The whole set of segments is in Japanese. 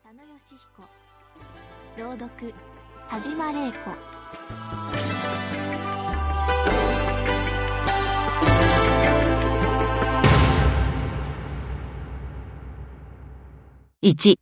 佐野義彦。朗読田島玲子。 1、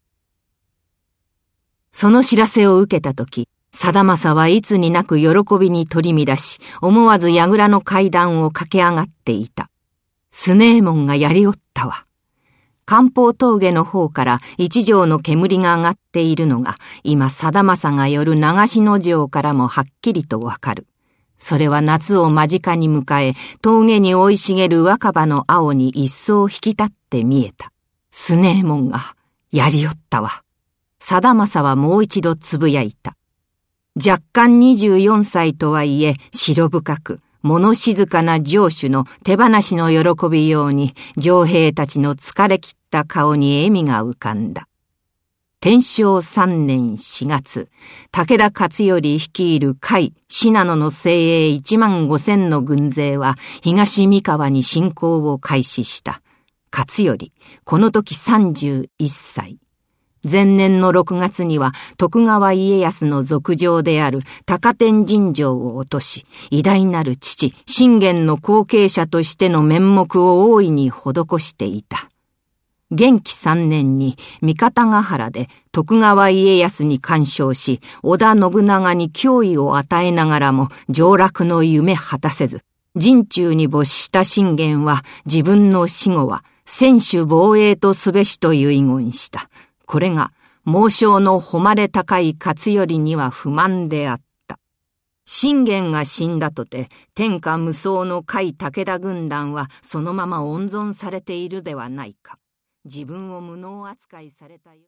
その知らせを受けたとき、貞政はいつになく喜びに取り乱し、思わず櫓の階段を駆け上がっていた。スネーモンがやりおったわ。関方峠の方から一条の煙が上がっているのが、今貞政が寄る長篠城からもはっきりとわかる。それは夏を間近に迎え、峠に生い茂る若葉の青に一層引き立って見えた。スネーモンがやりおったわ。貞政はもう一度つぶやいた。若干24歳とはいえ白深く、物静かな城主の手放しの喜びように、城兵たちの疲れ切った顔に笑みが浮かんだ。天正3年4月、武田勝頼率いる甲斐、信濃の精鋭15000の軍勢は東三河に侵攻を開始した。勝頼、この時31歳。前年の6月には徳川家康の族長である高天神城を落とし、偉大なる父信玄の後継者としての面目を大いに施していた。元亀3年に三方ヶ原で徳川家康に干渉し、織田信長に脅威を与えながらも上洛の夢果たせず、陣中に没した信玄は自分の死後は専守防衛とすべしと遺言した。これが猛将の誉れ高い勝頼には不満であった。信玄が死んだとて天下無双の甲斐武田軍団はそのまま温存されているではないか。自分を無能扱いされたよ。